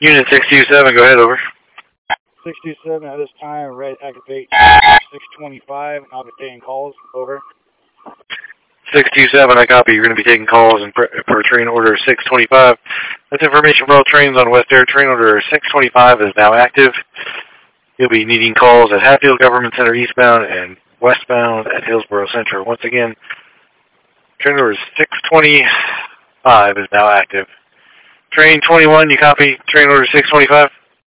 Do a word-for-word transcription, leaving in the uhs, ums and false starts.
Unit six two seven, go ahead, over. six two seven, at this time, red activate six twenty-five, I'll be taking calls, over. six two seven, I copy. You're going to be taking calls and per, per train order six twenty-five. That's information for all trains on West Air. Train order six twenty-five is now active. You'll be needing calls at Hatfield Government Center eastbound and westbound at Hillsborough Central. Once again, train order six twenty-five is now active. Train twenty-one, you copy train order six twenty-five?